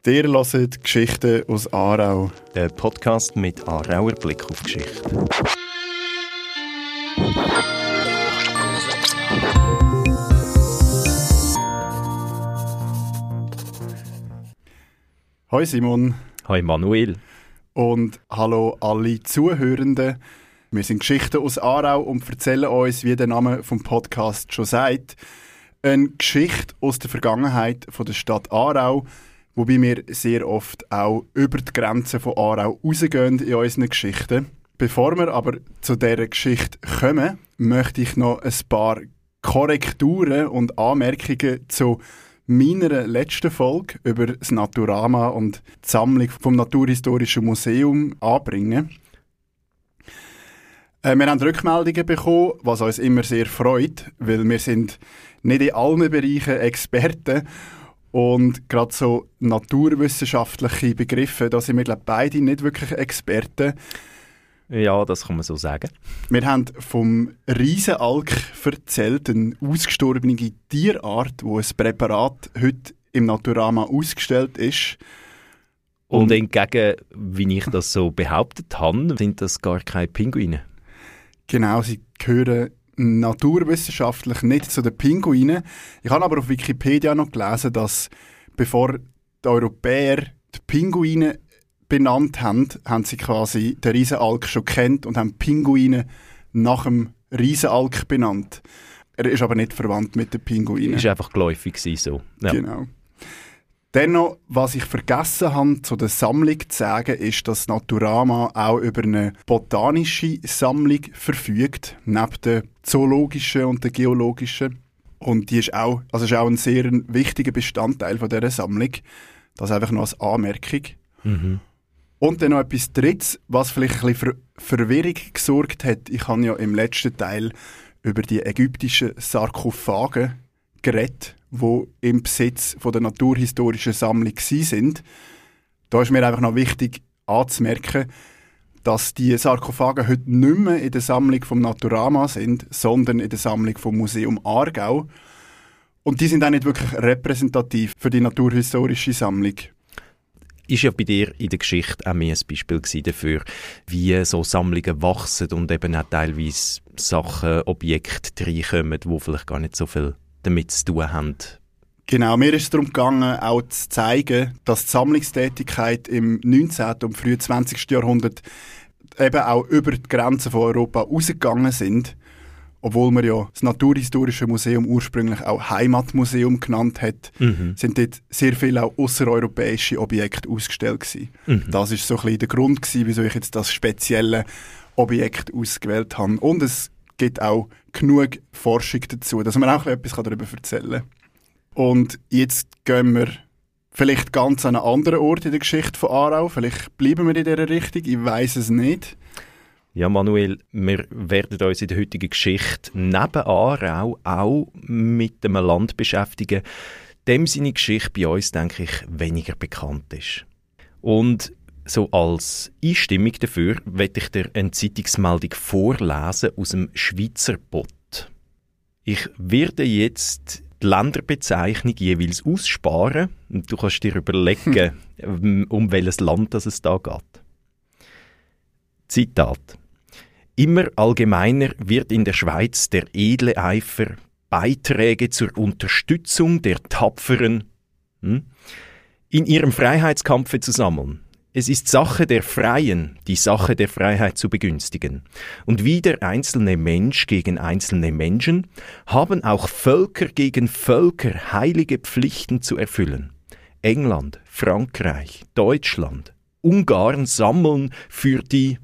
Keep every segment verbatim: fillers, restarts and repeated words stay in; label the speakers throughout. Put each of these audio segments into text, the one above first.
Speaker 1: Ihr hört Geschichten aus Aarau.
Speaker 2: Der Podcast mit Aarauer Blick auf Geschichte.
Speaker 1: Hoi Simon.
Speaker 2: Hoi Manuel.
Speaker 1: Und hallo alle Zuhörenden. Wir sind Geschichten aus Aarau und erzählen uns, wie der Name vom Podcast schon sagt, eine Geschichte aus der Vergangenheit von der Stadt Aarau, wobei wir sehr oft auch über die Grenzen von Aarau rausgehen in unseren Geschichten. Bevor wir aber zu dieser Geschichte kommen, möchte ich noch ein paar Korrekturen und Anmerkungen zu meiner letzten Folge über das Naturama und die Sammlung vom Naturhistorischen Museum anbringen. Äh, wir haben Rückmeldungen bekommen, was uns immer sehr freut, weil wir sind nicht in allen Bereichen Experten. Und gerade so naturwissenschaftliche Begriffe, da sind wir glaube beide nicht wirklich Experten.
Speaker 2: Ja, das kann man so sagen.
Speaker 1: Wir haben vom Riesenalk erzählt, eine ausgestorbene Tierart, wo ein Präparat heute im Naturama ausgestellt ist.
Speaker 2: Und, Und entgegen, wie ich das so behauptet habe, sind das gar keine Pinguine.
Speaker 1: Genau, sie gehören naturwissenschaftlich nicht zu den Pinguinen. Ich habe aber auf Wikipedia noch gelesen, dass bevor die Europäer die Pinguine benannt haben, haben sie quasi den Riesenalk schon kennt und haben Pinguine nach dem Riesenalk benannt. Er ist aber nicht verwandt mit den Pinguinen.
Speaker 2: Ist einfach geläufig so. Ja.
Speaker 1: Genau. Dennoch, was ich vergessen habe, zu der Sammlung zu sagen, ist, dass Naturama auch über eine botanische Sammlung verfügt, neben der zoologischen und der geologischen. Und die ist auch, also ist auch ein sehr wichtiger Bestandteil von dieser Sammlung. Das einfach noch als Anmerkung.
Speaker 2: Mhm.
Speaker 1: Und dann noch etwas Drittes, was vielleicht ein bisschen für Verwirrung gesorgt hat. Ich habe ja im letzten Teil über die ägyptischen Sarkophage geredet, die im Besitz von der Naturhistorischen Sammlung waren. Da ist mir einfach noch wichtig anzumerken, dass die Sarkophage heute nicht mehr in der Sammlung vom Naturama sind, sondern in der Sammlung vom Museum Aargau. Und die sind auch nicht wirklich repräsentativ für die Naturhistorische Sammlung.
Speaker 2: Ist ja bei dir in der Geschichte auch mehr ein Beispiel dafür, wie so Sammlungen wachsen und eben auch teilweise Sachen, Objekte reinkommen, die vielleicht gar nicht so viel damit zu tun haben.
Speaker 1: Genau, mir ist es darum gegangen, auch zu zeigen, dass die Sammlungstätigkeit im neunzehnten und frühen zwanzigsten Jahrhundert eben auch über die Grenzen von Europa rausgegangen sind. Obwohl man ja das Naturhistorische Museum ursprünglich auch Heimatmuseum genannt hat, mhm. sind dort sehr viele auch aussereuropäische Objekte ausgestellt gewesen. Mhm. Das war so ein bisschen der Grund gewesen, wieso ich jetzt das spezielle Objekt ausgewählt habe. Und es gibt auch genug Forschung dazu, dass man auch etwas darüber erzählen kann. Und jetzt gehen wir vielleicht ganz an einen anderen Ort in der Geschichte von Aarau. Vielleicht bleiben wir in dieser Richtung, ich weiss es nicht.
Speaker 2: Ja, Manuel, wir werden uns in der heutigen Geschichte neben Aarau auch mit einem Land beschäftigen, dem seine Geschichte bei uns, denke ich, weniger bekannt ist. Und so als Einstimmung dafür werde ich dir eine Zeitungsmeldung vorlesen aus dem Schweizer Bott. Ich werde jetzt die Länderbezeichnung jeweils aussparen und du kannst dir überlegen, hm. um welches Land es da geht. Zitat. Immer allgemeiner wird in der Schweiz der edle Eifer, Beiträge zur Unterstützung der Tapferen hm, in ihrem Freiheitskampfe zu sammeln. Es ist Sache der Freien, die Sache der Freiheit zu begünstigen. Und wie der einzelne Mensch gegen einzelne Menschen haben auch Völker gegen Völker heilige Pflichten zu erfüllen. England, Frankreich, Deutschland, Ungarn sammeln für die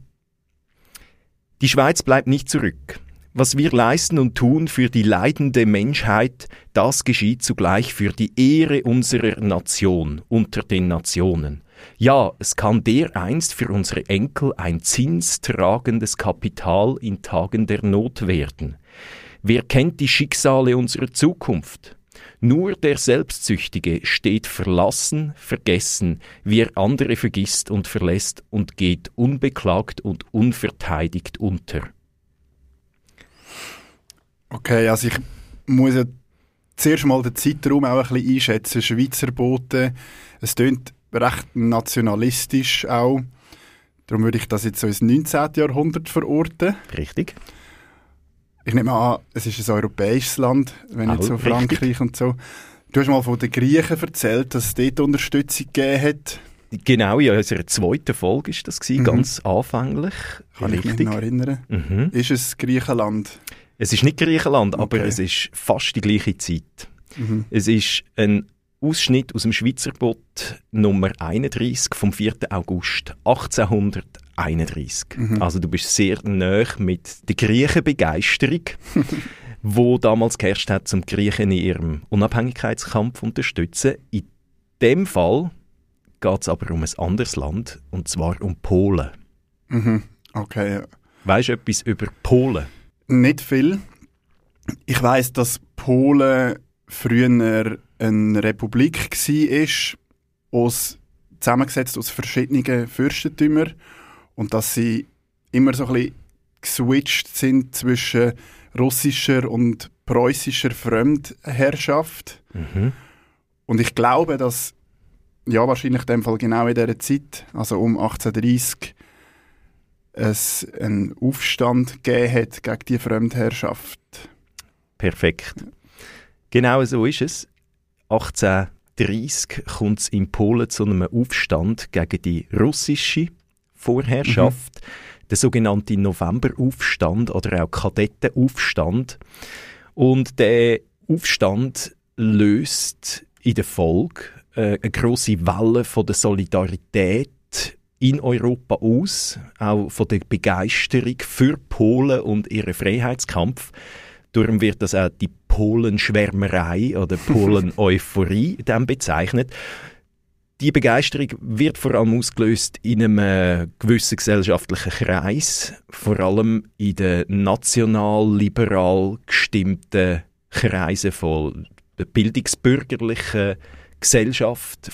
Speaker 2: Die Schweiz bleibt nicht zurück. Was wir leisten und tun für die leidende Menschheit, das geschieht zugleich für die Ehre unserer Nation unter den Nationen. Ja, es kann dereinst für unsere Enkel ein zinstragendes Kapital in Tagen der Not werden. Wer kennt die Schicksale unserer Zukunft? Nur der Selbstsüchtige steht verlassen, vergessen, wie er andere vergisst und verlässt und geht unbeklagt und unverteidigt unter.
Speaker 1: Okay, also ich muss ja zuerst mal den Zeitraum auch ein bisschen einschätzen. Schweizer Boote, es tönt recht nationalistisch auch. Darum würde ich das jetzt so ins neunzehnten Jahrhundert verorten.
Speaker 2: Richtig.
Speaker 1: Ich nehme an, es ist ein europäisches Land, wenn
Speaker 2: Auch
Speaker 1: nicht so
Speaker 2: richtig.
Speaker 1: Frankreich und so. Du hast mal von den Griechen erzählt, dass es dort Unterstützung gegeben hat.
Speaker 2: Genau, in unserer zweiten Folge war das, gewesen,
Speaker 1: Mhm.
Speaker 2: ganz anfänglich.
Speaker 1: Kann ich mich noch erinnern.
Speaker 2: Mhm.
Speaker 1: Ist es Griechenland?
Speaker 2: Es ist nicht Griechenland, aber
Speaker 1: Okay.
Speaker 2: es ist fast die gleiche Zeit.
Speaker 1: Mhm.
Speaker 2: Es ist ein Ausschnitt aus dem Schweizer Bund Nummer einunddreissig vom vierten August achtzehnhunderteinunddreissig.
Speaker 1: Mhm.
Speaker 2: Also du bist sehr nahe mit der Griechenbegeisterung, wo damals geherrscht hat, um die Griechen in ihrem Unabhängigkeitskampf zu unterstützen. In dem Fall geht es aber um ein anderes Land, und zwar um Polen.
Speaker 1: Mhm. Okay.
Speaker 2: Weisst du etwas über Polen?
Speaker 1: Nicht viel. Ich weiss, dass Polen früher eine Republik war, aus, zusammengesetzt aus verschiedenen Fürstentümern, und dass sie immer so ein bisschen geswitcht sind zwischen russischer und preußischer Fremdherrschaft.
Speaker 2: Mhm.
Speaker 1: Und ich glaube, dass ja, wahrscheinlich in dem Fall genau in dieser Zeit, also um achtzehnhundertdreissig, es einen Aufstand gegeben hat gegen die Fremdherrschaft.
Speaker 2: Perfekt. Genau so ist es. achtzehnhundertdreissig kommt es in Polen zu einem Aufstand gegen die russische Vorherrschaft, mhm. der sogenannte Novemberaufstand oder auch Kadettenaufstand. Und der Aufstand löst in der Folge äh, eine grosse Welle von der Solidarität in Europa aus, auch von der Begeisterung für Polen und ihren Freiheitskampf. Darum wird das auch die Polenschwärmerei oder Polen-Euphorie dann bezeichnet. Die Begeisterung wird vor allem ausgelöst in einem gewissen gesellschaftlichen Kreis, vor allem in den national-liberal gestimmten Kreisen von der bildungsbürgerlichen Gesellschaft,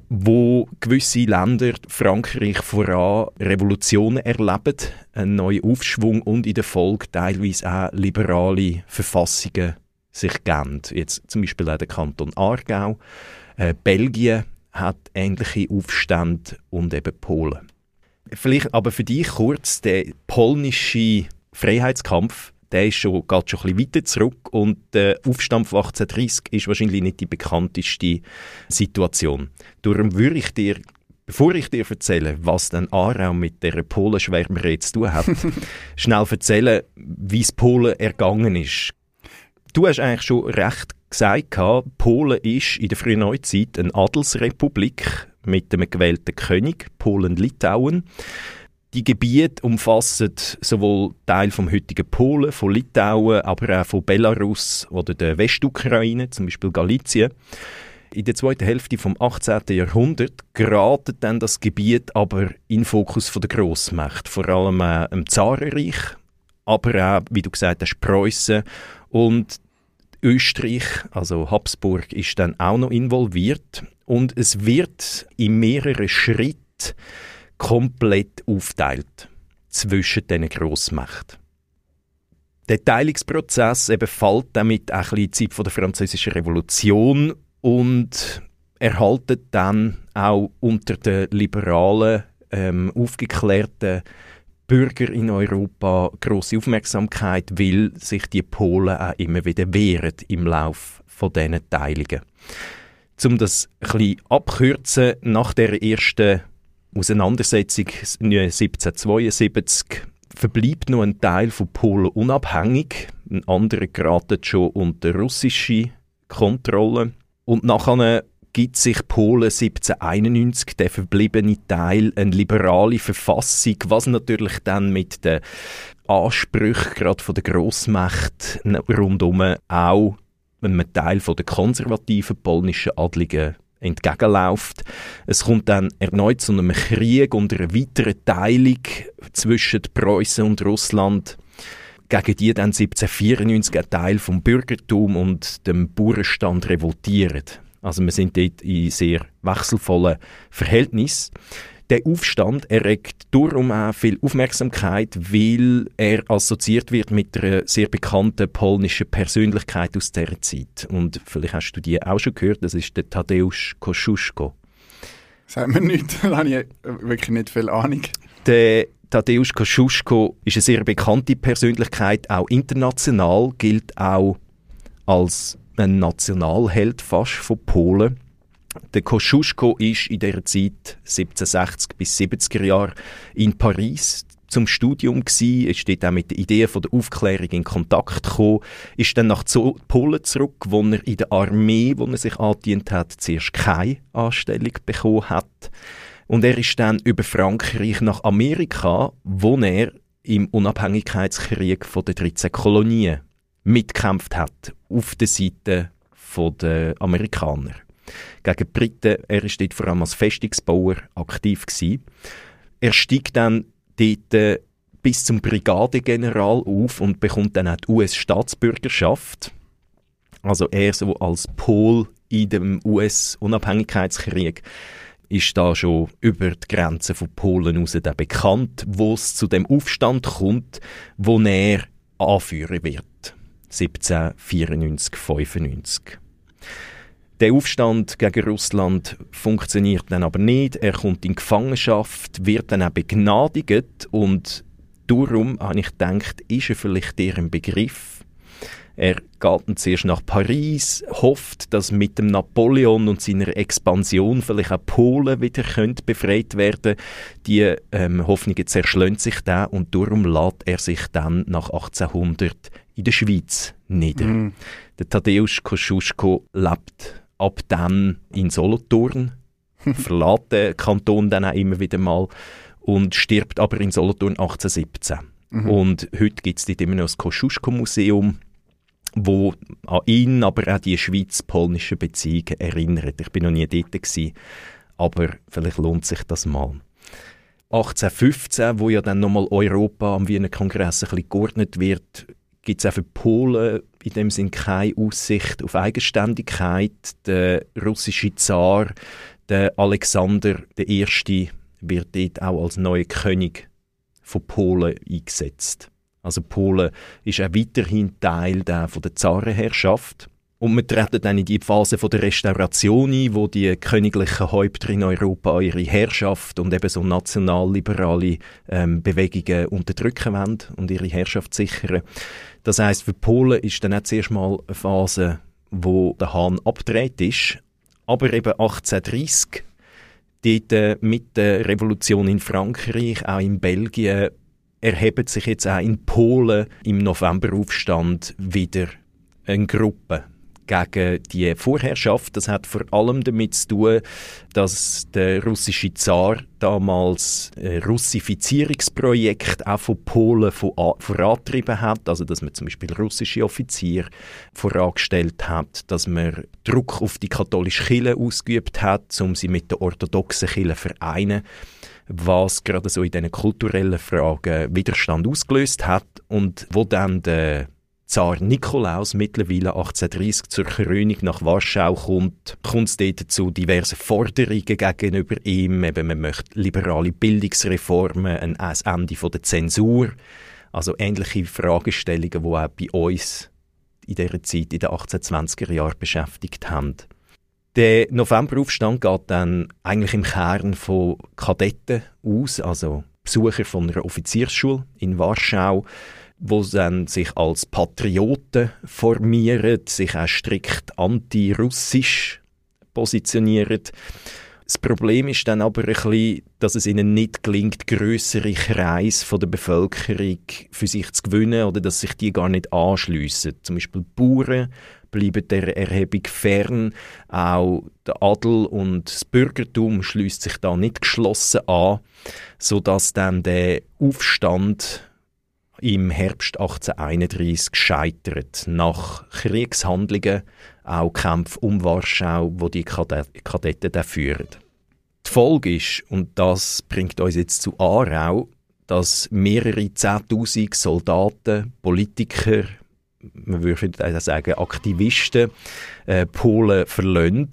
Speaker 2: wo gewisse Länder, Frankreich voran, Revolutionen erleben, einen neuen Aufschwung und in der Folge teilweise auch liberale Verfassungen sich geben. Jetzt zum Beispiel auch der Kanton Aargau. Äh, Belgien hat ähnliche Aufstände und eben Polen. Vielleicht aber für dich kurz, der polnische Freiheitskampf, der ist schon, geht schon ein bisschen weiter zurück, und der Aufstand von achtzehnhundertdreissig ist wahrscheinlich nicht die bekannteste Situation. Darum würde ich dir, bevor ich dir erzähle, was denn Aarau mit dieser Polenschwärmerei zu tun hat, schnell erzählen, wie es Polen ergangen ist. Du hast eigentlich schon recht gesagt, Polen ist in der frühen Neuzeit eine Adelsrepublik mit einem gewählten König, Polen-Litauen. Die Gebiete umfassen sowohl Teile vom heutigen Polen, von Litauen, aber auch von Belarus oder der Westukraine, zum Beispiel Galizien. In der zweiten Hälfte des achtzehnten Jahrhunderts gerät dann das Gebiet aber in den Fokus der Grossmächte, vor allem äh, im Zarenreich, aber auch, wie du gesagt hast, Preußen und Österreich, also Habsburg, ist dann auch noch involviert, und es wird in mehreren Schritten komplett aufteilt zwischen diesen Grossmächten. Der Teilungsprozess eben fällt damit auch ein bisschen in die Zeit von der Französischen Revolution und erhaltet dann auch unter den liberalen, ähm, aufgeklärten Bürger in Europa grosse Aufmerksamkeit, weil sich die Polen auch immer wieder wehren im Laufe von diesen Teilungen. Um das ein bisschen abkürzen, nach der ersten Auseinandersetzung siebzehnhundertzweiundsiebzig verbleibt noch ein Teil von Polen unabhängig, ein anderer geraten schon unter russische Kontrolle. Und nachher gibt sich Polen siebzehnhunderteinundneunzig, der verbliebene Teil, eine liberale Verfassung, was natürlich dann mit den Ansprüchen gerade von der Grossmacht rundum auch einem Teil von der konservativen polnischen Adligen entgegenläuft. Es kommt dann erneut zu einem Krieg und einer weiteren Teilung zwischen Preußen und Russland, gegen die dann siebzehnhundertvierundneunzig ein Teil vom Bürgertum und dem Bauernstand revoltiert. Also wir sind dort in sehr wechselvollen Verhältnissen. Der Aufstand erregt darum auch viel Aufmerksamkeit, weil er assoziiert wird mit einer sehr bekannten polnischen Persönlichkeit aus dieser Zeit. Und vielleicht hast du die auch schon gehört, das ist der Tadeusz Kosciuszko.
Speaker 1: Sagt mir nichts, da habe ich wirklich nicht viel Ahnung.
Speaker 2: Der Tadeusz Kosciuszko ist eine sehr bekannte Persönlichkeit, auch international, gilt auch als ein Nationalheld fast von Polen. Der Kosciuszko ist in dieser Zeit siebzehnhundertsechzig bis siebziger Jahre in Paris zum Studium gsi, ist dort auch mit der Idee von der Aufklärung in Kontakt gekommen, ist dann nach Polen zurück, wo er in der Armee, wo er sich angedient hat, zuerst keine Anstellung bekommen hat. Und er ist dann über Frankreich nach Amerika, wo er im Unabhängigkeitskrieg von den dreizehn Kolonien mitgekämpft hat, auf der Seite der Amerikaner. Gegen die Briten, er war dort vor allem als Festungsbauer aktiv gewesen. Er steigt dann dort bis zum Brigadegeneral auf und bekommt dann auch die U S-Staatsbürgerschaft. Also er so als Pol in dem U S-Unabhängigkeitskrieg ist da schon über die Grenzen von Polen raus bekannt, wo es zu dem Aufstand kommt, wo er anführen wird. siebzehnhundertvierundneunzig fünfundneunzig. Der Aufstand gegen Russland funktioniert dann aber nicht. Er kommt in Gefangenschaft, wird dann auch begnadigt und darum habe ich gedacht, ist er vielleicht dir ein Begriff. Er geht dann zuerst nach Paris, hofft, dass mit dem Napoleon und seiner Expansion vielleicht auch Polen wieder befreit werden können. Die ähm, Hoffnungen zerschlagen sich dann und darum lässt er sich dann nach achtzehnhundert in der Schweiz nieder. Mm. Der Tadeusz Kosciuszko lebt ab dann in Solothurn, verlässt den Kanton dann auch immer wieder mal und stirbt aber in Solothurn achtzehnhundertsiebzehn. Mhm. Und heute gibt es dort immer noch das Kosciuszko-Museum, wo an ihn, aber auch die schweiz-polnischen Beziehungen erinnert. Ich bin noch nie dort gewesen, aber vielleicht lohnt sich das mal. achtzehnhundertfünfzehn, wo ja dann nochmal Europa am Wiener Kongress ein bisschen geordnet wird, gibt es auch für Polen in dem Sinn keine Aussicht auf Eigenständigkeit. Der russische Zar, der Alexander der Erste, wird dort auch als neuer König von Polen eingesetzt. Also Polen ist auch weiterhin Teil der, von der Zarenherrschaft. Und wir treten dann in die Phase von der Restauration ein, wo die königlichen Häupter in Europa ihre Herrschaft und eben so nationalliberale ähm, Bewegungen unterdrücken wollen und ihre Herrschaft sichern. Das heisst, für Polen ist dann auch zuerst mal eine Phase, wo der Hahn abgedreht ist. Aber eben achtzehnhundertdreissig, dort äh, mit der Revolution in Frankreich, auch in Belgien, erhebt sich jetzt auch in Polen im Novemberaufstand wieder eine Gruppe gegen die Vorherrschaft. Das hat vor allem damit zu tun, dass der russische Zar damals ein Russifizierungsprojekt auch von Polen vorangetrieben hat. Also dass man zum Beispiel russische Offiziere vorangestellt hat, dass man Druck auf die katholische Kirche ausgeübt hat, um sie mit der orthodoxen Kirche zu vereinen, was gerade so in diesen kulturellen Fragen Widerstand ausgelöst hat und wo dann der Zar Nikolaus mittlerweile achtzehnhundertdreissig zur Krönung nach Warschau kommt, kommt es dort zu diversen Forderungen gegenüber ihm. Eben, man möchte liberale Bildungsreformen, ein Ende von der Zensur, also ähnliche Fragestellungen, die auch bei uns in dieser Zeit, in den achtzehnhundertzwanziger Jahren beschäftigt haben. Der Novemberaufstand geht dann eigentlich im Kern von Kadetten aus, also Besucher von einer Offiziersschule in Warschau, wo dann sich als Patrioten formieren, sich auch strikt anti-russisch positionieren. Das Problem ist dann aber ein bisschen, dass es ihnen nicht gelingt, grössere Kreise von der Bevölkerung für sich zu gewinnen oder dass sich die gar nicht anschliessen. Zum Beispiel die Bauern bleiben der Erhebung fern, auch der Adel und das Bürgertum schließt sich da nicht geschlossen an, sodass dann der Aufstand im Herbst achtzehnhunderteinunddreissig scheitert. Nach Kriegshandlungen, auch Kämpfe um Warschau, wo die Kadetten dann führen. Die Folge ist, und das bringt uns jetzt zu Aarau, dass mehrere Zehntausend Soldaten, Politiker, man würde auch sagen Aktivisten, äh, Polen verlassen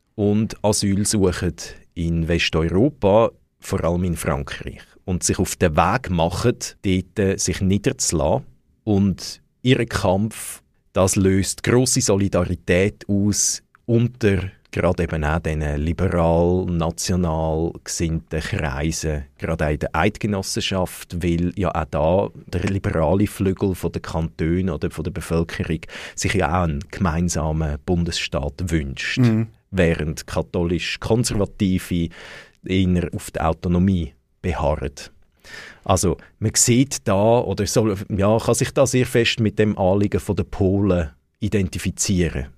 Speaker 2: und Asyl suchen in Westeuropa, vor allem in Frankreich. Und sich auf den Weg machen, dort äh, sich niederzulassen. Und ihr Kampf, das löst grosse Solidarität aus unter gerade eben auch diesen liberal-national gesinnten Kreisen, gerade auch in der Eidgenossenschaft, weil ja auch da der liberale Flügel von der Kantone oder von der Bevölkerung sich ja auch einen gemeinsamen Bundesstaat wünscht, mhm. während katholisch-konservative eher auf der Autonomie beharren. Also man sieht da, oder soll, ja, kann sich da sehr fest mit dem Anliegen der Polen identifizieren.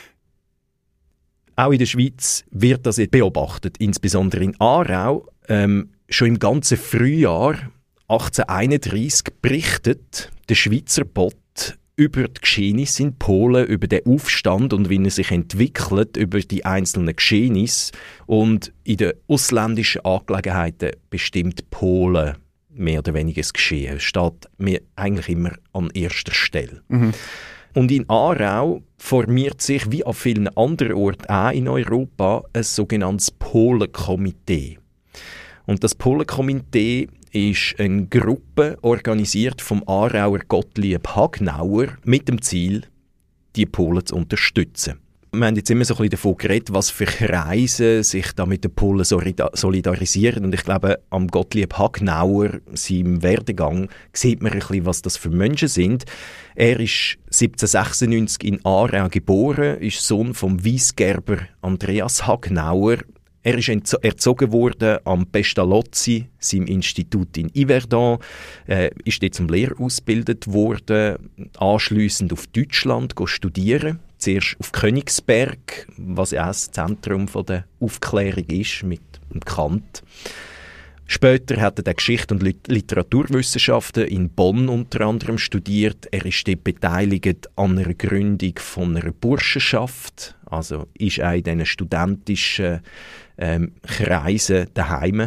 Speaker 2: Auch in der Schweiz wird das jetzt beobachtet, insbesondere in Aarau. Ähm, schon im ganzen Frühjahr achtzehnhunderteinunddreissig berichtet der Schweizer Bot über die Geschehnisse in Polen, über den Aufstand und wie er sich entwickelt, über die einzelnen Geschehnisse. Und in den ausländischen Angelegenheiten bestimmt Polen mehr oder weniger das Geschehen. Es steht mir eigentlich immer an erster Stelle. Mhm. Und in Aarau formiert sich, wie an vielen anderen Orten auch in Europa, ein sogenanntes Polenkomitee. Und das Polenkomitee ist eine Gruppe, organisiert vom Aarauer Gottlieb Hagnauer, mit dem Ziel, die Polen zu unterstützen. Wir haben jetzt immer so ein bisschen davon geredet, was für Kreise sich da mit den Polen solidarisieren. Und ich glaube, am Gottlieb Hagnauer, seinem Werdegang, sieht man ein bisschen, was das für Menschen sind. Er ist siebzehnhundertsechsundneunzig in Aarau geboren, ist Sohn vom Weissgerber Andreas Hagnauer. Er ist erzogen worden am Pestalozzi, seinem Institut in Yverdon, äh, ist dort zum Lehrer ausgebildet worden, anschliessend auf Deutschland studieren. Zuerst auf Königsberg, was ja auch das Zentrum von der Aufklärung ist, mit Kant. Später hat er Geschichte und Literaturwissenschaften in Bonn unter anderem studiert. Er ist dort beteiligt an einer Gründung von einer Burschenschaft, also ist auch in diesen studentischen ähm, Kreisen daheim.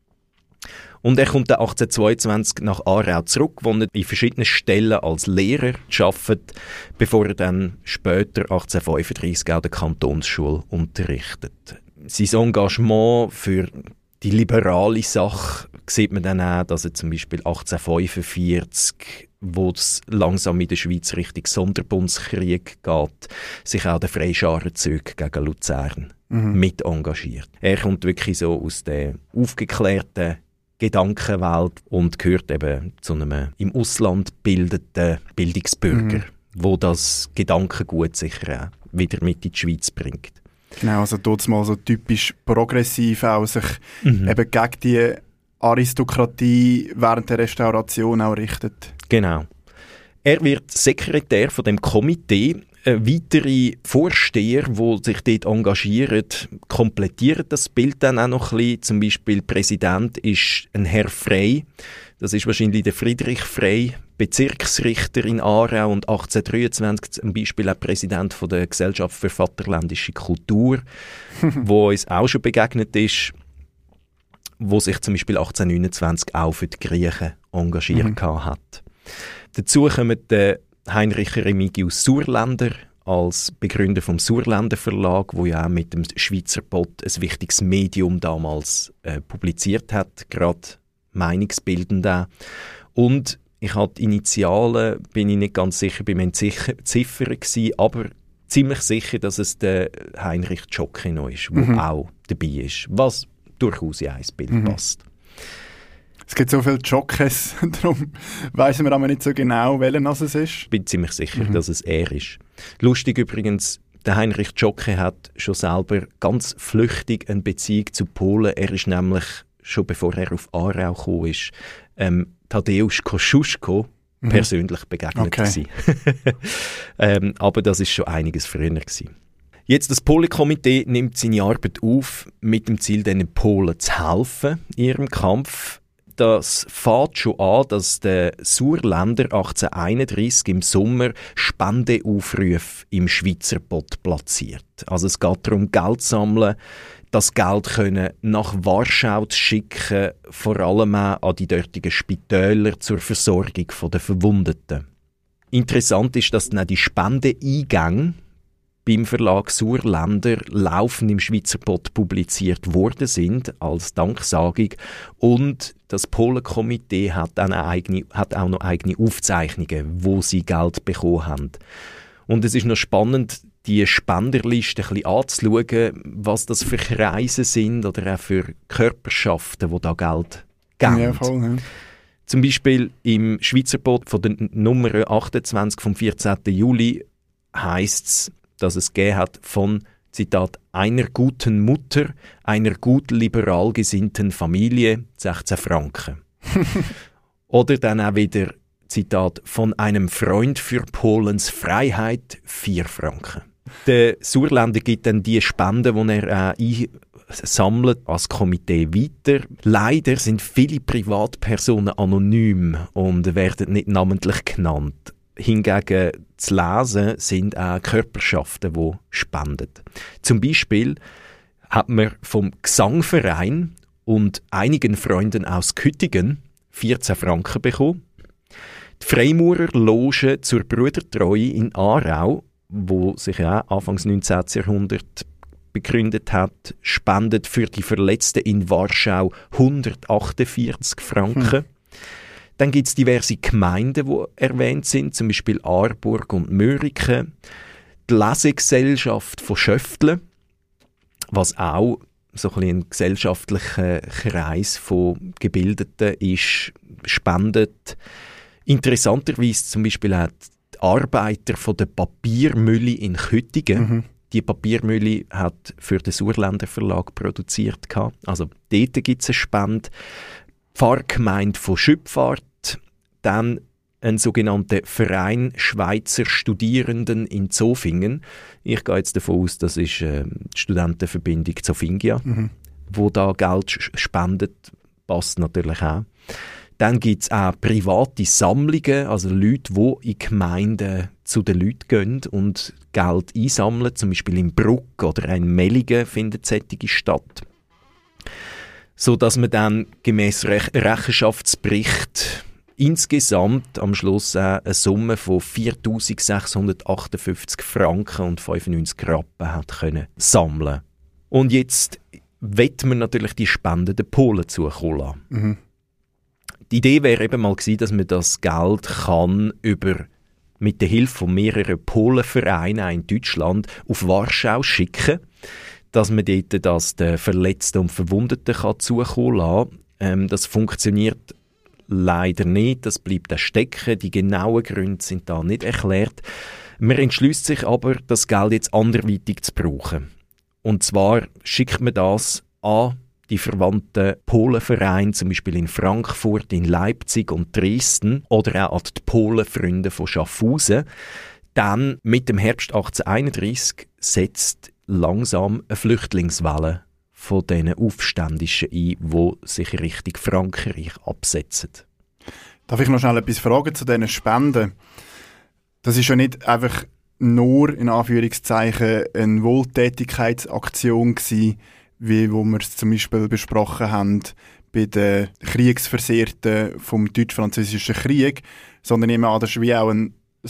Speaker 2: Und er kommt dann achtzehnhundertzweiundzwanzig nach Aarau zurück, wo er in verschiedenen Stellen als Lehrer arbeitet, bevor er dann später achtzehnhundertfünfunddreissig auch der Kantonsschule unterrichtet. Sein Engagement für die liberale Sache sieht man dann auch, dass er zum Beispiel achtzehnhundertfünfundvierzig, wo es langsam in der Schweiz Richtung Sonderbundskrieg geht, sich auch der Freischarenzug gegen Luzern mhm. mit engagiert. Er kommt wirklich so aus der aufgeklärten Gedankenwelt und gehört eben zu einem im Ausland gebildeten Bildungsbürger, mhm. wo das Gedankengut sicher auch wieder mit in die Schweiz bringt.
Speaker 1: Genau, also dort mal so typisch progressiv auch sich mhm. eben gegen die Aristokratie während der Restauration auch richtet.
Speaker 2: Genau. Er wird Sekretär von dem Komitee. Weitere Vorsteher, die sich dort engagieren, komplettieren das Bild dann auch noch ein bisschen. Zum Beispiel Präsident ist ein Herr Frey. Das ist wahrscheinlich der Friedrich Frey, Bezirksrichter in Aarau und achtzehnhundertdreiundzwanzig zum Beispiel auch Präsident von der Gesellschaft für Vaterländische Kultur, wo uns auch schon begegnet ist, wo sich zum Beispiel achtzehnhundertneunundzwanzig auch für die Griechen engagiert mhm. hat. Dazu kommen der Heinrich Remigius Surländer als Begründer vom Surländer Verlag, wo ja auch mit dem Schweizer Bot ein wichtiges Medium damals äh, publiziert hat, gerade meinungsbildend auch. Und ich hatte die Initialen, bin ich nicht ganz sicher beim Entziffern gewesen, aber ziemlich sicher, dass es der Heinrich Tschocke ist, der mhm. auch dabei ist, was durchaus in ein Bild mhm. passt.
Speaker 1: Es gibt so viele Jockeys, darum weiss man aber nicht so genau, welchen es ist.
Speaker 2: Ich bin ziemlich sicher, mhm. dass es er ist. Lustig übrigens, der Heinrich Tschocke hat schon selber ganz flüchtig eine Beziehung zu Polen. Er ist nämlich, schon bevor er auf Aarau gekommen ist, ähm, Tadeusz Kosciuszko mhm. persönlich begegnet okay. ähm, aber das ist schon einiges früher gewesen. Jetzt das Polenkomitee nimmt seine Arbeit auf, mit dem Ziel, den Polen zu helfen in ihrem Kampf. Das fängt schon an, dass der Surländer achtzehnhunderteinunddreissig im Sommer Spendeaufrufe im Schweizer Bot platziert. Also es geht darum, Geld zu sammeln, das Geld können nach Warschau zu schicken, vor allem auch an die dortigen Spitäler zur Versorgung der Verwundeten. Interessant ist, dass dann auch die Spendeneingänge beim Verlag Surländer laufend im Schweizer Bot publiziert worden sind, als Danksagung. Und das Polenkomitee hat, eine eigene, hat auch noch eigene Aufzeichnungen, wo sie Geld bekommen haben. Und es ist noch spannend, die Spenderliste ein bisschen anzuschauen, was das für Kreise sind oder auch für Körperschaften, die da Geld geben.
Speaker 1: Ja, voll, ja.
Speaker 2: Zum Beispiel im Schweizer Boot von der Nummer achtundzwanzig vom vierzehnten Juli heisst es, dass es gegeben hat von, Zitat, einer guten Mutter, einer gut liberal gesinnten Familie, sechzehn Franken. Oder dann auch wieder, Zitat, von einem Freund für Polens Freiheit, vier Franken. Der Surländer gibt dann die Spenden, die er äh, einsammelt, als Komitee weiter. Leider sind viele Privatpersonen anonym und werden nicht namentlich genannt. Hingegen zu lesen sind auch Körperschaften, die spenden. Zum Beispiel hat man vom Gesangverein und einigen Freunden aus Küttingen vierzehn Franken bekommen. Die Freimaurerloge zur Brudertreue in Aarau, wo sich ja Anfangs neunzehnten Jahrhundert begründet hat, spendet für die Verletzten in Warschau hundertachtundvierzig Franken. Hm. Dann gibt es diverse Gemeinden, die erwähnt sind, zum Beispiel Aarburg und Mörike. Die Lesegesellschaft von Schöftle, was auch so ein, ein gesellschaftlicher Kreis von Gebildeten ist, spendet. Interessanterweise zum Beispiel auch die Arbeiter von der Papiermühle in Küttingen. Mhm. Die Papiermühle hat für den Surländer Verlag produziert. Also dort gibt es eine Spende. Die Pfarrgemeinde von Schüpfart, dann ein sogenannter Verein Schweizer Studierenden in Zofingen. Ich gehe jetzt davon aus, das ist äh, die Studentenverbindung Zofingia, mhm. wo da Geld spendet, passt natürlich auch. Dann gibt es auch private Sammlungen, also Leute, die in Gemeinden zu den Leuten gehen und Geld einsammeln. Zum Beispiel in Bruck oder in Mellingen findet solche statt. So dass man dann gemäss Rech- Rechenschaftsbericht insgesamt am Schluss äh, eine Summe von viertausendsechshundertachtundfünfzig Franken und fünfundneunzig Rappen hat können sammeln. Und jetzt will man natürlich die Spenden den Polen zukommen lassen. Mhm. Die Idee wäre eben mal gewesen, dass man das Geld kann über mit der Hilfe von mehreren Polenvereinen in Deutschland auf Warschau schicken, dass man dort das den Verletzten und Verwundeten kann zukommen lassen. Ähm, das funktioniert leider nicht, das bleibt da stecken, die genauen Gründe sind da nicht erklärt. Man entschließt sich aber, das Geld jetzt anderweitig zu brauchen. Und zwar schickt man das an die verwandten Polenvereine, zum Beispiel in Frankfurt, in Leipzig und Dresden oder auch an die Polenfreunde von Schaffhausen. Dann mit dem Herbst achtzehnhunderteinunddreissig setzt langsam eine Flüchtlingswelle von diesen Aufständischen ein, die sich Richtung Frankreich absetzen.
Speaker 1: Darf ich noch schnell etwas fragen zu diesen Spenden? Das ist ja nicht einfach nur, in Anführungszeichen, eine Wohltätigkeitsaktion gewesen, wie wo wir es zum Beispiel besprochen haben bei den Kriegsversehrten vom Deutsch-Französischen Krieg, sondern ich meine, da ist wie auch ein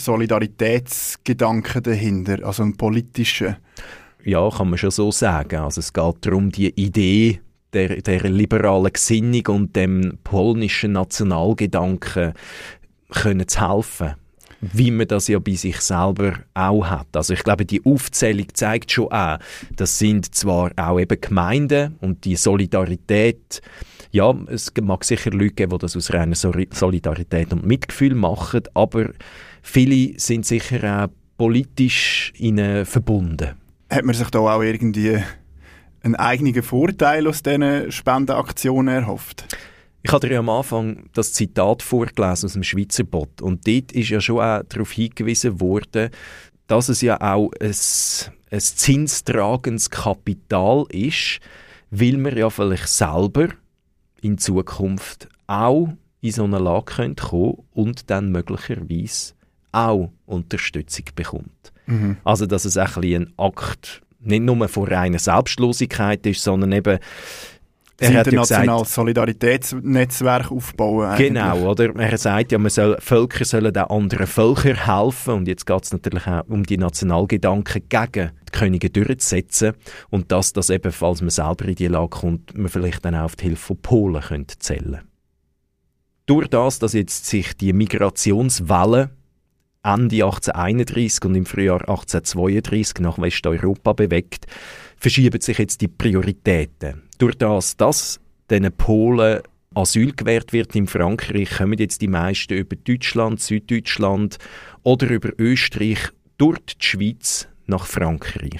Speaker 1: Solidaritätsgedanke dahinter, also ein politischer.
Speaker 2: Ja, kann man schon so sagen. Also es geht darum, die Idee der, der liberalen Gesinnung und dem polnischen Nationalgedanken können zu helfen. Wie man das ja bei sich selber auch hat. Also ich glaube, die Aufzählung zeigt schon auch, das sind zwar auch eben Gemeinden und die Solidarität, ja, es mag sicher Leute geben, die das aus reiner Solidarität und Mitgefühl machen, aber viele sind sicher auch politisch ihnen verbunden.
Speaker 1: Hat man sich da auch irgendwie einen eigenen Vorteil aus diesen Spendenaktionen erhofft?
Speaker 2: Ich habe dir ja am Anfang das Zitat vorgelesen aus dem Schweizer Bot und dort ist ja schon auch darauf hingewiesen worden, dass es ja auch ein, ein zinstragendes Kapital ist, weil man ja vielleicht selber in Zukunft auch in so eine Lage kommen könnte und dann möglicherweise auch Unterstützung bekommt. Mhm. Also dass es ein, ein Akt nicht nur von reiner Selbstlosigkeit ist, sondern eben
Speaker 1: das internationales ja Solidaritätsnetzwerk aufbauen. Eigentlich.
Speaker 2: Genau, oder? Er sagt ja, man soll, Völker sollen auch anderen Völkern helfen und jetzt geht es natürlich auch um die Nationalgedanken gegen die Könige durchzusetzen und dass das eben, falls man selber in die Lage kommt, man vielleicht dann auch auf die Hilfe von Polen könnte zählen. Durch das, dass jetzt sich die Migrationswelle Ende achtzehnhunderteinunddreissig und im Frühjahr achtzehnhundertzweiunddreissig nach Westeuropa bewegt, verschieben sich jetzt die Prioritäten. Durch das, dass diesen Polen Asyl gewährt wird in Frankreich, kommen jetzt die meisten über Deutschland, Süddeutschland oder über Österreich durch die Schweiz nach Frankreich.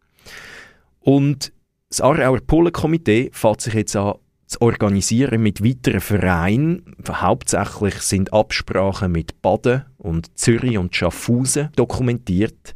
Speaker 2: Und das Aarauer Polenkomitee fängt sich jetzt an zu organisieren mit weiteren Vereinen. Hauptsächlich sind Absprachen mit Baden und Zürich und Schaffhausen dokumentiert,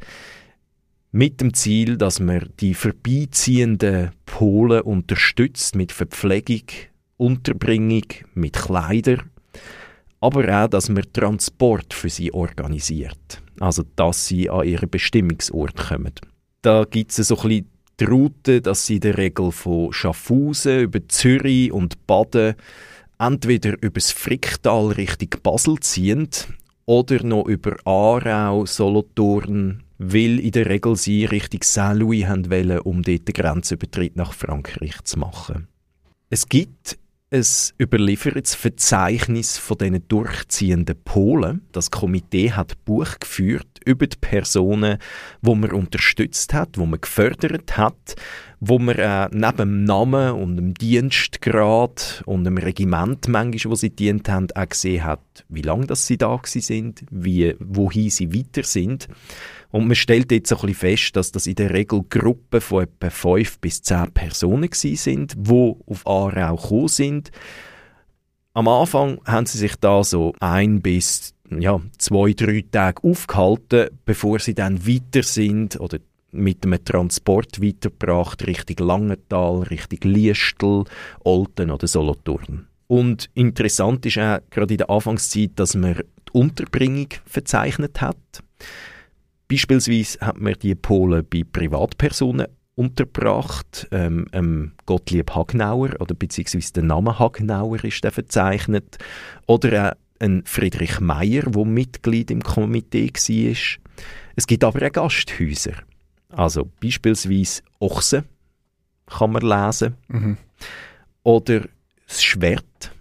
Speaker 2: mit dem Ziel, dass man die vorbeiziehenden Polen unterstützt mit Verpflegung, Unterbringung, mit Kleidern, aber auch, dass man Transport für sie organisiert. Also, dass sie an ihren Bestimmungsort kommen. Da gibt es so ein bisschen die Route, dass sie in der Regel von Schaffhausen über Zürich und Baden entweder über das Fricktal Richtung Basel ziehen oder noch über Aarau, Solothurn, weil in der Regel sie Richtung Saint-Louis wollen, um dort den Grenzübertritt nach Frankreich zu machen. Es gibt ein überliefertes Verzeichnis von diesen durchziehenden Polen. Das Komitee hat Buch geführt über die Personen, die man unterstützt hat, die man gefördert hat, wo man äh, neben dem Namen und dem Dienstgrad und dem Regiment, manchmal, wo sie gedient haben, auch gesehen hat, wie lange das sie da sind, wie, wohin sie weiter sind. Und man stellt jetzt so ein bisschen fest, dass das in der Regel Gruppen von etwa fünf bis zehn Personen sind, die auf Aarau gekommen sind. Am Anfang haben sie sich da so ein bis ja, zwei, drei Tage aufgehalten, bevor sie dann weiter sind oder mit einem Transport weitergebracht Richtung Langenthal, Richtung Liestel, Olten oder Solothurn. Und interessant ist auch gerade in der Anfangszeit, dass man die Unterbringung verzeichnet hat. Beispielsweise hat man die Polen bei Privatpersonen untergebracht. Ähm, ähm, Gottlieb Hagnauer oder beziehungsweise der Name Hagnauer ist der verzeichnet. Oder auch ein Friedrich Meyer, der Mitglied im Komitee war. Es gibt aber auch Gasthäuser. Also beispielsweise Ochsen kann man lesen. Mhm. Oder das Schwert,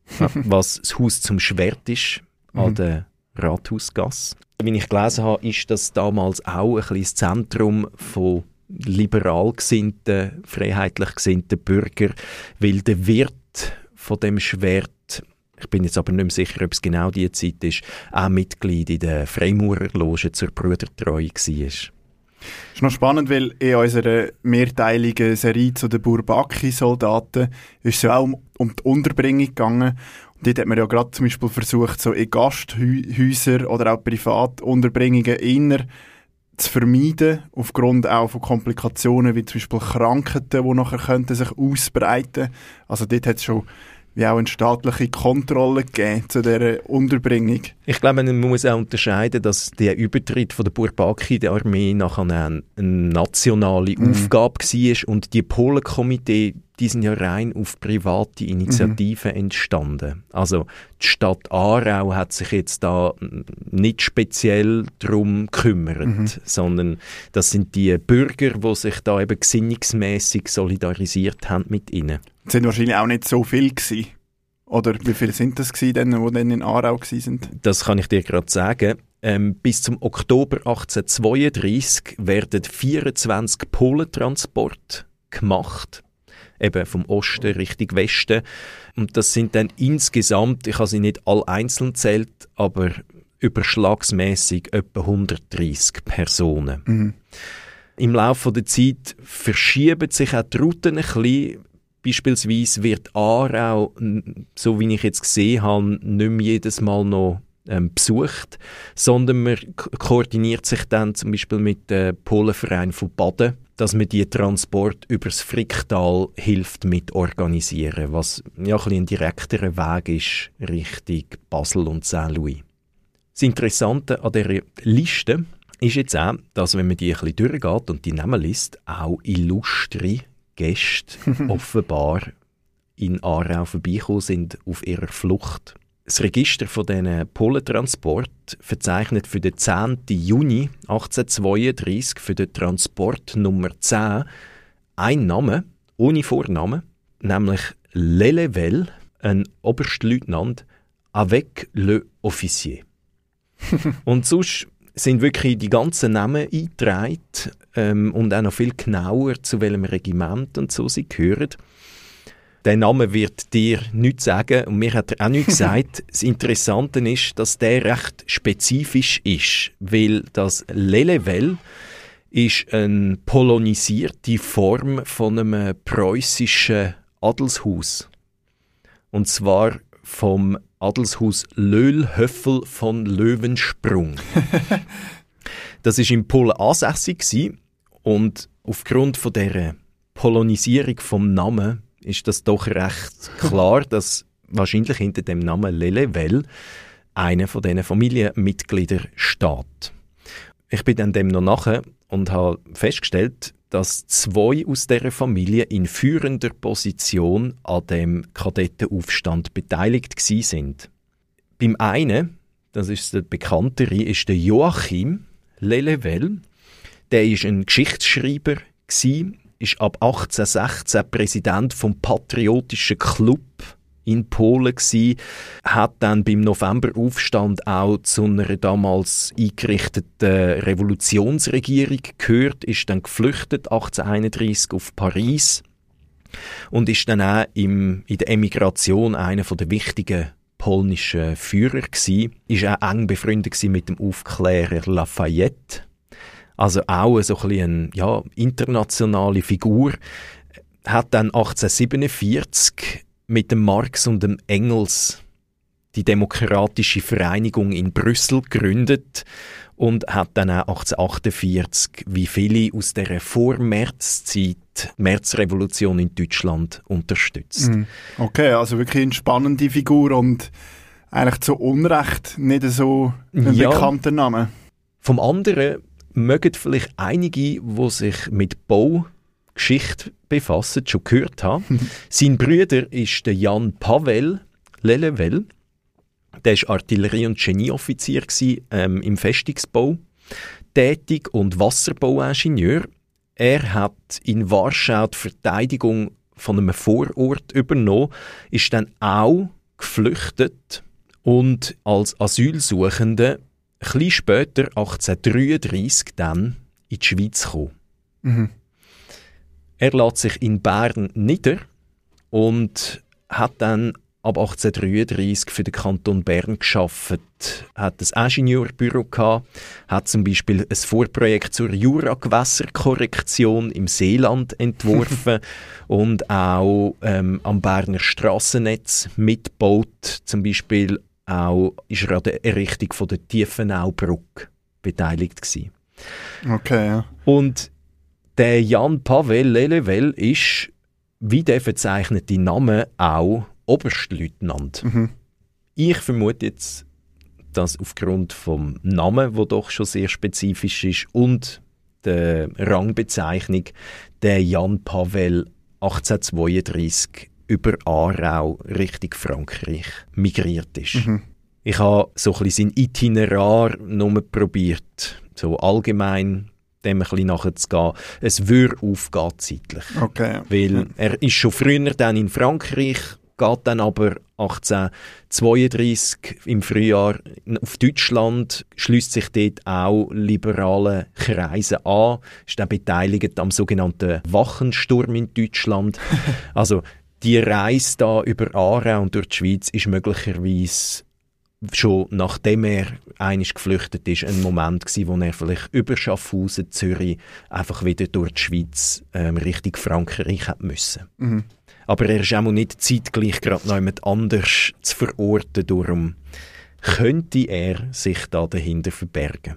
Speaker 2: was das Haus zum Schwert ist, mhm. an der Rathausgasse. Wie ich gelesen habe, ist das damals auch ein bisschen das Zentrum von liberal gesinnten, freiheitlich gesinnten Bürgern, weil der Wirt von dem Schwert, ich bin jetzt aber nicht mehr sicher, ob es genau die Zeit ist, auch Mitglied in der Freimaurerloge zur Brüdertreu war.
Speaker 1: Das ist noch spannend, weil in unserer mehrteiligen Serie zu den Bourbaki-Soldaten ist es ja auch um, um die Unterbringung gegangen. Und dort hat man ja gerade zum Beispiel versucht, so in Gasthäuser oder auch Privatunterbringungen inner zu vermeiden, aufgrund auch von Komplikationen wie zum Beispiel Krankheiten, die nachher könnten sich ausbreiten. Also dort hat es schon wie auch eine staatliche Kontrolle gegeben zu dieser Unterbringung.
Speaker 2: Ich glaube, man muss auch unterscheiden, dass der Übertritt von der Bourbaki in die Armee nachher eine, eine nationale mhm. Aufgabe war und die Polenkomitee, die sind ja rein auf private Initiativen mhm. entstanden. Also die Stadt Aarau hat sich jetzt da nicht speziell darum gekümmert, mhm. sondern das sind die Bürger, die sich da eben gesinnungsmässig solidarisiert haben mit ihnen.
Speaker 1: Es sind wahrscheinlich auch nicht so viele gewesen. Oder wie viele sind das gewesen, die dann in Aarau waren?
Speaker 2: Das kann ich dir gerade sagen. Ähm, bis zum Oktober achtzehnhundertzweiunddreissig werden vierundzwanzig Polentransporte gemacht. Eben vom Osten Richtung Westen. Und das sind dann insgesamt, ich habe sie nicht alle einzeln gezählt, aber überschlagsmässig etwa hundertdreissig Personen. Mhm. Im Laufe der Zeit verschieben sich auch die Routen ein bisschen. Beispielsweise wird Aarau, so wie ich jetzt gesehen habe, nicht mehr jedes Mal noch ähm, besucht, sondern man ko- koordiniert sich dann zum Beispiel mit dem Polenverein von Baden, dass man die Transport übers Fricktal hilft mit organisieren, was ja ein, ein direkterer Weg ist Richtung Basel und Saint-Louis. Das Interessante an dieser Liste ist jetzt auch, dass wenn man die ein bisschen durchgeht und die Namen liest, auch illustre Gäste offenbar in Aarau vorbeigekommen sind auf ihrer Flucht. Das Register von diesen Polentransport verzeichnet für den zehnten Juni achtzehnhundertzweiunddreissig für den Transport Nummer zehn einen Namen, ohne Vornamen, nämlich Lelevel, ein Oberstleutnant avec le Officier. Und sonst sind wirklich die ganzen Namen eingetragen ähm, und auch noch viel genauer, zu welchem Regiment und so sie gehören. Der Name wird dir nichts sagen und mir hat er auch nichts gesagt. Das Interessante ist, dass der recht spezifisch ist, weil das Lelewel ist eine polonisierte Form von einem preußischen Adelshaus. Und zwar vom Adelshaus Löhlhöffel von Löwensprung. Das war in Polen ansässig gewesen, und aufgrund von dieser Polonisierung vom Namen ist das doch recht klar, dass wahrscheinlich hinter dem Namen Lelewel einer von diesen Familienmitgliedern steht. Ich bin dann dem noch nachher und habe festgestellt, dass zwei aus dieser Familie in führender Position an dem Kadettenaufstand beteiligt gsi sind. Beim einen, das ist der bekanntere, ist der Joachim Lelewel. Der ist ein Geschichtsschreiber gsi, ist ab achtzehnhundertsechzehn Präsident vom Patriotischen Club in Polen gsi, hat dann beim Novemberaufstand auch zu einer damals eingerichteten Revolutionsregierung gehört, ist dann geflüchtet achtzehnhunderteinunddreissig auf Paris und ist dann auch im, in der Emigration einer der wichtigen polnischen Führer gsi, ist auch eng befreundet gsi mit dem Aufklärer Lafayette, also auch so ein bisschen eine ja, internationale Figur, hat dann achtzehnhundertsiebenundvierzig mit dem Marx und dem Engels die Demokratische Vereinigung in Brüssel gegründet und hat dann auch achtzehnhundertachtundvierzig, wie viele aus der Vor-März-Zeit, Märzrevolution in Deutschland unterstützt.
Speaker 1: Okay, also wirklich eine spannende Figur und eigentlich zu Unrecht nicht so ein
Speaker 2: ja,
Speaker 1: bekannter Name.
Speaker 2: Vom anderen mögen vielleicht einige, die sich mit Bau Geschichte befassen, schon gehört haben. Sein Bruder ist der Jan Pavel Lelewel. Der war Artillerie- und Genieoffizier gewesen, ähm, im Festungsbau tätig und Wasserbauingenieur. Er hat in Warschau die Verteidigung von einem Vorort übernommen, ist dann auch geflüchtet und als Asylsuchender ein bisschen später, achtzehnhundertdreiunddreissig, dann in die Schweiz gekommen. Mhm. Er lässt sich in Bern nieder und hat dann ab achtzehnhundertdreiunddreissig für den Kanton Bern gearbeitet, hat ein Ingenieurbüro gehabt, hat zum Beispiel ein Vorprojekt zur Juragewässerkorrektion im Seeland entworfen und auch ähm, am Berner Strassennetz mitgebaut. Zum Beispiel auch ist er an der Errichtung von der Tiefenaubrücke beteiligt gewesen.
Speaker 1: Okay, ja.
Speaker 2: Und der Jan Pavel Lelewel ist, wie der verzeichnete Name, auch Oberstleutnant. Mhm. Ich vermute jetzt, dass aufgrund vom Namen, der doch schon sehr spezifisch ist, und der Rangbezeichnung, der Jan Pavel achtzehnhundertzweiunddreissig über Aarau Richtung Frankreich migriert ist. Mhm. Ich habe so ein bisschen sein Itinerar nur probiert, so allgemein dem ein bisschen nachzugehen. Es würde aufgehen zeitlich.
Speaker 1: Okay.
Speaker 2: Weil ja. Er ist schon früher dann in Frankreich, geht dann aber achtzehnhundertzweiunddreissig im Frühjahr auf Deutschland, schließt sich dort auch liberalen Kreisen an, ist dann beteiligt am sogenannten Wachensturm in Deutschland. Also die Reise da über Aarau und durch die Schweiz ist möglicherweise schon nachdem er einig geflüchtet ist, ein Moment gewesen, wo er vielleicht über Schaffhausen, Zürich einfach wieder durch die Schweiz ähm, Richtung Frankreich hat müssen. Mhm. Aber er ist auch nicht zeitgleich gerade noch jemand anders zu verorten, darum könnte er sich da dahinter verbergen.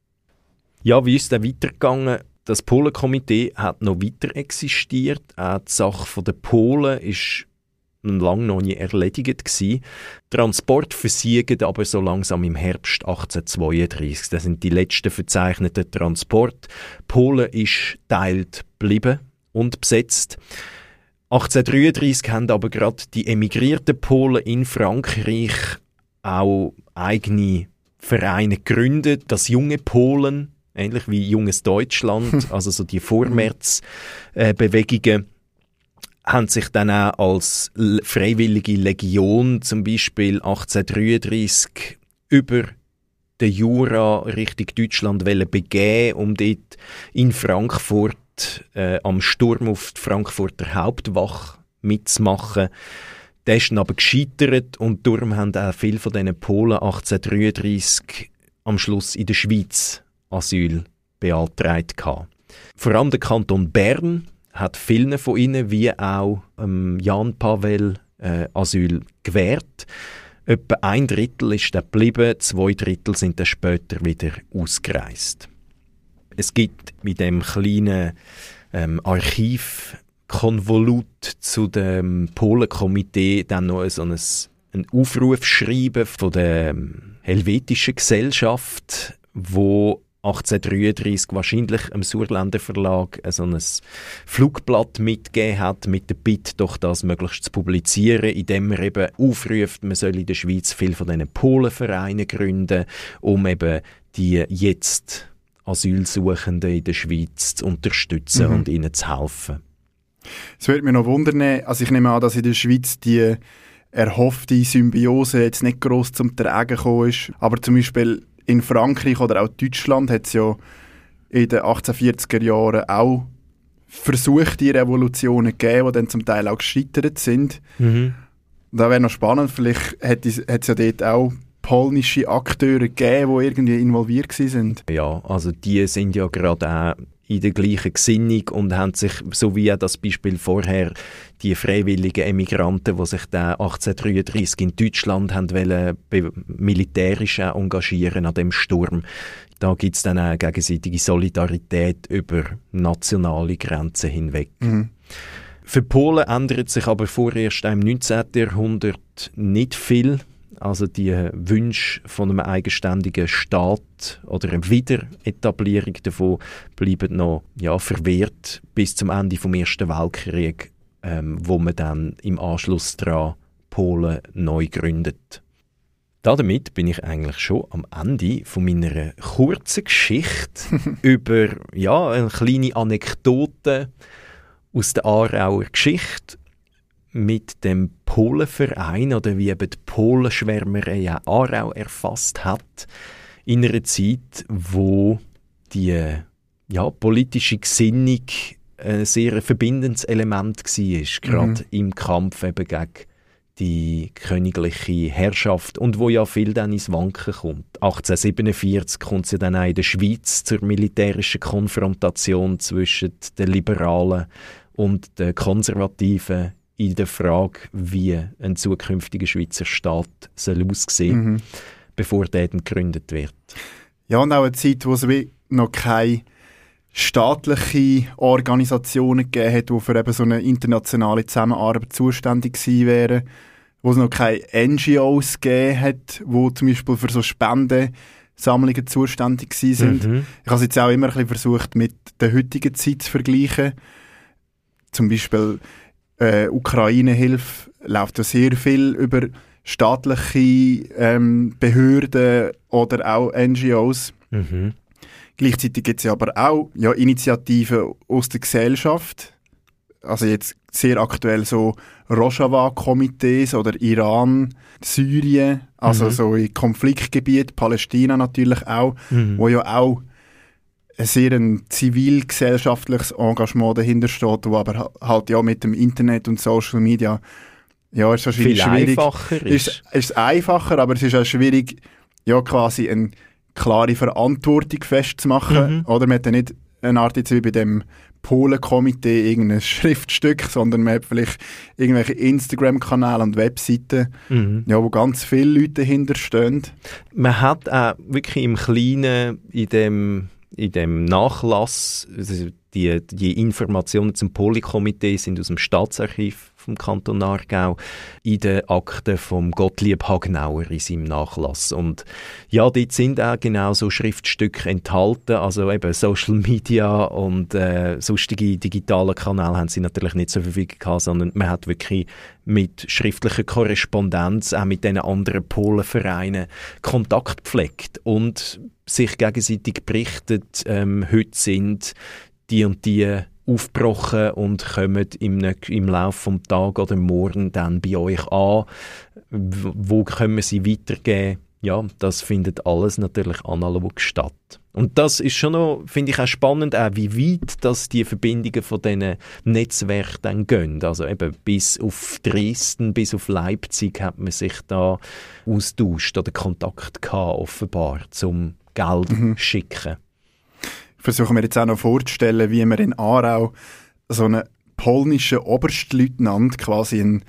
Speaker 2: Ja, wie ist es dann weitergegangen? Das Polenkomitee hat noch weiter existiert. Auch die Sache der Polen ist lange noch nie erledigt gewesen. Transport versiegt aber so langsam im Herbst achtzehnhundertzweiunddreissig. Das sind die letzten verzeichneten Transporte. Polen ist teilt geblieben und besetzt. achtzehnhundertdreiunddreissig haben aber gerade die emigrierten Polen in Frankreich auch eigene Vereine gegründet. Das junge Polen, ähnlich wie junges Deutschland, also so die Vormärz-Bewegungen, haben sich dann auch als Freiwillige Legion zum Beispiel achtzehnhundertdreiunddreissig über den Jura Richtung Deutschland begeben, um dort in Frankfurt äh, am Sturm auf die Frankfurter Hauptwache mitzumachen. Der ist dann aber gescheitert und darum haben auch viele von diesen Polen achtzehnhundertdreiunddreissig am Schluss in der Schweiz Asyl beantragt gehabt. Vor allem der Kanton Bern hat vielen von ihnen, wie auch ähm, Jan Pavel, äh, Asyl gewährt. Etwa ein Drittel ist dann geblieben, zwei Drittel sind dann später wieder ausgereist. Es gibt mit dem kleinen ähm, Archivkonvolut zu dem Polenkomitee dann noch so ein, ein Aufrufschreiben von der Helvetischen Gesellschaft, wo achtzehnhundertdreiunddreissig wahrscheinlich am Surländer Verlag so ein Flugblatt mitgegeben hat, mit der Bitte, doch das möglichst zu publizieren, indem er eben aufruft, man soll in der Schweiz viel von diesen Polenvereinen gründen, um eben die jetzt Asylsuchenden in der Schweiz zu unterstützen mhm. und ihnen zu helfen.
Speaker 1: Es würde mich noch wundern, also ich nehme an, dass in der Schweiz die erhoffte Symbiose jetzt nicht gross zum Tragen gekommen ist, aber zum Beispiel in Frankreich oder auch Deutschland hat es ja in den achtzehnhundertvierziger Jahren auch versucht, die Revolutionen gegeben, die dann zum Teil auch gescheitert sind. Mhm. Da wäre noch spannend, vielleicht hat es ja dort auch polnische Akteure gegeben, die irgendwie involviert sind.
Speaker 2: Ja, also die sind ja gerade auch in der gleichen Gesinnung und haben sich, so wie das Beispiel vorher, die freiwilligen Emigranten, die sich dann achtzehnhundertdreiunddreissig in Deutschland haben wollen, militärisch engagieren an dem Sturm. Da gibt es dann auch gegenseitige Solidarität über nationale Grenzen hinweg. Mhm. Für Polen ändert sich aber vorerst im neunzehnten Jahrhundert nicht viel. Also die Wünsche von einem eigenständigen Staat oder einer Wiederetablierung davon bleiben noch ja, verwehrt bis zum Ende des Ersten Weltkriegs, ähm, wo man dann im Anschluss daran Polen neu gründet. Damit bin ich eigentlich schon am Ende von meiner kurzen Geschichte über ja, eine kleine Anekdote aus der Aarauer Geschichte mit dem Polenverein oder wie eben die Polenschwärmerei ja Aarau erfasst hat, in einer Zeit, wo die ja, politische Gesinnung ein sehr verbindendes Element war, gerade mhm. im Kampf eben gegen die königliche Herrschaft und wo ja viel dann ins Wanken kommt. achtzehnhundertsiebenundvierzig kommt es ja dann auch in der Schweiz zur militärischen Konfrontation zwischen den Liberalen und den Konservativen in der Frage, wie ein zukünftiger Schweizer Staat soll aussehen, mhm. bevor der dann gegründet wird.
Speaker 1: Ja, und auch eine Zeit, wo es noch keine staatliche Organisationen gegeben hat, die für eben so eine internationale Zusammenarbeit zuständig gewesen wären, wo es noch keine N G Os gegeben hat, die zum Beispiel für so Spendensammlungen zuständig gewesen sind. Mhm. Ich habe es jetzt auch immer ein bisschen versucht, mit der heutigen Zeit zu vergleichen. Zum Beispiel äh, Ukraine-Hilfe läuft ja sehr viel über staatliche ähm, Behörden oder auch N G Os. Mhm. Gleichzeitig gibt es ja aber auch ja, Initiativen aus der Gesellschaft. Also jetzt sehr aktuell so Rojava-Komitees oder Iran, Syrien, also mhm. so in Konfliktgebiet, Palästina natürlich auch, mhm. wo ja auch ein sehr ein zivilgesellschaftliches Engagement dahinter steht, wo aber halt ja mit dem Internet und Social Media ja, ist wahrscheinlich
Speaker 2: viel
Speaker 1: schwierig.
Speaker 2: Einfacher ist.
Speaker 1: Ist, ist einfacher, aber es ist auch schwierig, ja quasi eine klare Verantwortung festzumachen. Mhm. Oder man hat ja nicht eine Art jetzt wie bei dem Polen-Komitee irgendein Schriftstück, sondern man hat vielleicht irgendwelche Instagram-Kanäle und Webseiten, mhm. ja, wo ganz viele Leute dahinter stehen.
Speaker 2: Man hat auch wirklich im Kleinen in dem, in dem Nachlass, also die, die Informationen zum Polen-Komitee sind aus dem Staatsarchiv vom Kanton Aargau in den Akten vom Gottlieb Hagenauer in seinem Nachlass. Und ja, dort sind auch genau so Schriftstücke enthalten, also eben Social Media und äh, sonstige digitale Kanäle haben sie natürlich nicht zur Verfügung gehabt, sondern man hat wirklich mit schriftlicher Korrespondenz auch mit diesen anderen Polenvereinen Kontakt gepflegt und sich gegenseitig berichtet, ähm, heute sind die und die aufgebrochen und kommen im, im Laufe des Tages oder morgen dann bei euch an. Wo können wir sie weitergeben? ja, das findet alles natürlich analog statt. Und das ist schon noch, finde ich auch spannend, auch wie weit das die Verbindungen von diesen Netzwerken dann gehen. Also eben bis auf Dresden, bis auf Leipzig hat man sich da austauscht oder Kontakt gehabt, offenbar, zum Geld mhm. schicken.
Speaker 1: Ich versuche mir jetzt auch noch vorzustellen, wie man in Aarau so einen polnischen Oberstleutnant, quasi einen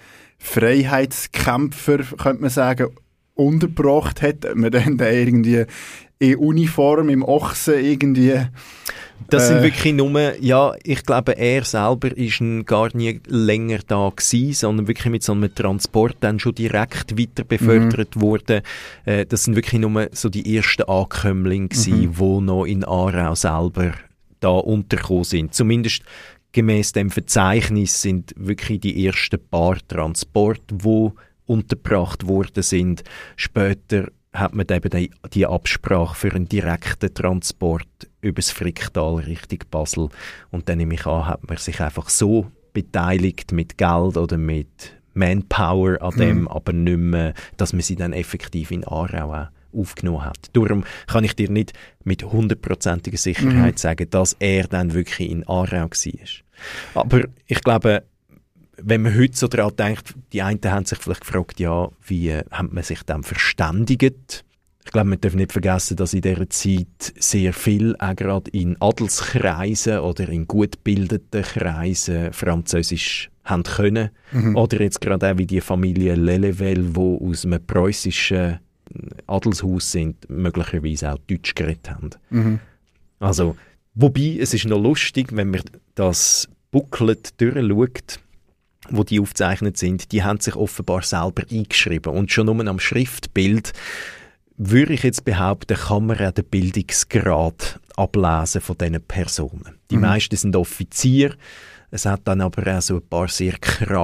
Speaker 1: Freiheitskämpfer, könnte man sagen, untergebracht hat. Man dann irgendwie in Uniform, im Ochsen irgendwie...
Speaker 2: Das sind
Speaker 1: äh,
Speaker 2: wirklich nur, ja, ich glaube, er selber ist gar nie länger da gewesen, sondern wirklich mit so einem Transport dann schon direkt weiter befördert mhm. worden. Äh, das sind wirklich nur so die ersten Ankömmlinge gewesen, mhm. die noch in Aarau selber da untergekommen sind. Zumindest gemäss dem Verzeichnis sind wirklich die ersten paar Transporte, die untergebracht worden sind. Später hat man eben die, die Absprache für einen direkten Transport übers Fricktal Richtung Basel. Und dann nehme ich an, hat man sich einfach so beteiligt mit Geld oder mit Manpower an dem, mhm. aber nicht mehr, dass man sie dann effektiv in Aarau auch aufgenommen hat. Darum kann ich dir nicht mit hundertprozentiger Sicherheit mhm. sagen, dass er dann wirklich in Aarau war. Aber ich glaube, wenn man heute so daran denkt, die einen haben sich vielleicht gefragt, ja, wie äh, hat man sich dann verständigt? Ich glaube, man darf nicht vergessen, dass in dieser Zeit sehr viel, auch gerade in Adelskreisen oder in gut gebildeten Kreisen, Französisch haben können. Mhm. Oder jetzt gerade auch wie die Familie Lelevel, die aus einem preußischen Adelshaus sind, möglicherweise auch Deutsch geredet haben. Mhm. Also, wobei, es ist noch lustig, wenn man das Booklet durchschaut, wo die aufgezeichnet sind, die haben sich offenbar selber eingeschrieben. Und schon nur am Schriftbild, würde ich jetzt behaupten, kann man auch den Bildungsgrad ablesen von diesen Personen. Die mhm. meisten sind Offizier. Es hat dann aber auch so ein paar sehr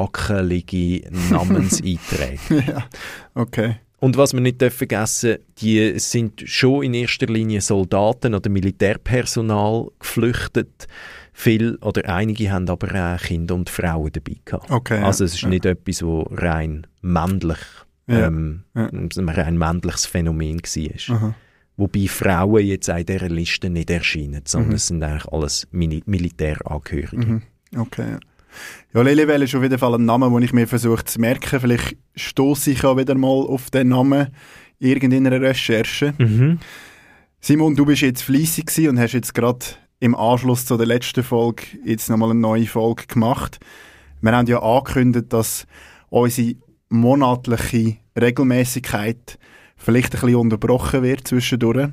Speaker 2: krakelige Namenseinträge.
Speaker 1: Ja, okay.
Speaker 2: Und was wir nicht vergessen dürfen, die sind schon in erster Linie Soldaten oder Militärpersonal geflüchtet. Viele oder einige haben aber auch Kinder und Frauen dabei gehabt.
Speaker 1: Okay,
Speaker 2: also es ist
Speaker 1: ja.
Speaker 2: nicht etwas, das rein männlich,
Speaker 1: ja,
Speaker 2: ähm,
Speaker 1: ja.
Speaker 2: ein rein männliches Phänomen war. Aha. Wobei Frauen jetzt auch in dieser Liste nicht erscheinen, sondern mhm. es sind eigentlich alles Mil- Militärangehörige.
Speaker 1: Mhm. Okay, ja. Ja, Lilywell ist auf jeden Fall ein Name, den ich mir versuche zu merken. Vielleicht stosse ich auch wieder mal auf den Namen in einer Recherche. Mhm. Simon, du bist jetzt fleissig gewesen und hast jetzt gerade im Anschluss zu der letzten Folge jetzt nochmal eine neue Folge gemacht. Wir haben ja angekündigt, dass unsere monatliche Regelmäßigkeit vielleicht ein bisschen unterbrochen wird zwischendurch.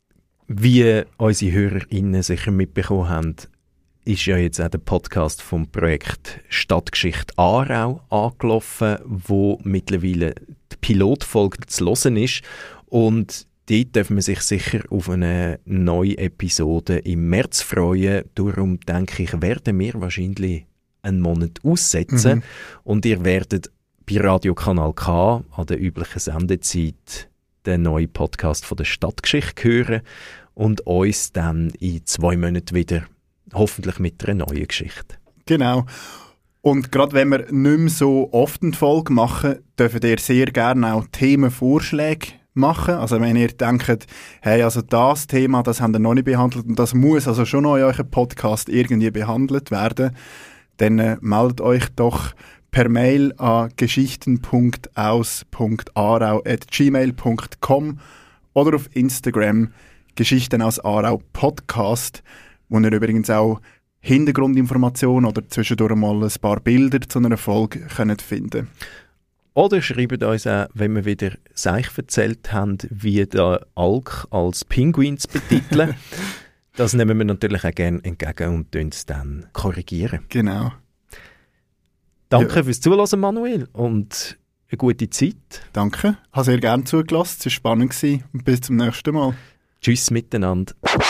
Speaker 2: Wie unsere HörerInnen sicher mitbekommen haben, ist ja jetzt auch der Podcast vom Projekt Stadtgeschichte Aarau angelaufen, wo mittlerweile die Pilotfolge zu hören ist. Und dort darf man sich sicher auf eine neue Episode im März freuen. Darum denke ich, werden wir wahrscheinlich einen Monat aussetzen. Mhm. Und ihr werdet bei Radio Kanal K an der üblichen Sendezeit den neuen Podcast von der Stadtgeschichte hören und uns dann in zwei Monaten wieder hoffentlich mit einer neuen Geschichte.
Speaker 1: Genau. Und gerade wenn wir nicht mehr so oft eine Folge machen, dürft ihr sehr gerne auch Themenvorschläge machen. Also wenn ihr denkt, hey, also das Thema, das haben wir noch nicht behandelt und das muss also schon noch in eurem Podcast irgendwie behandelt werden, dann äh, meldet euch doch per Mail an geschichten punkt aus punkt aarau at gmail punkt com oder auf Instagram Geschichten aus Aarau Podcast, wo ihr übrigens auch Hintergrundinformationen oder zwischendurch mal ein paar Bilder zu einer Folge könnt finden.
Speaker 2: Oder schreibt uns auch, wenn wir wieder Seich erzählt haben, wie der Alk als Pinguin zu betiteln. Das nehmen wir natürlich auch gerne entgegen und tun es dann korrigieren.
Speaker 1: Genau.
Speaker 2: Danke
Speaker 1: ja.
Speaker 2: fürs Zuhören, Manuel, und eine gute Zeit.
Speaker 1: Danke, ich habe sehr gerne zugelassen, es war spannend und bis zum nächsten Mal.
Speaker 2: Tschüss miteinander.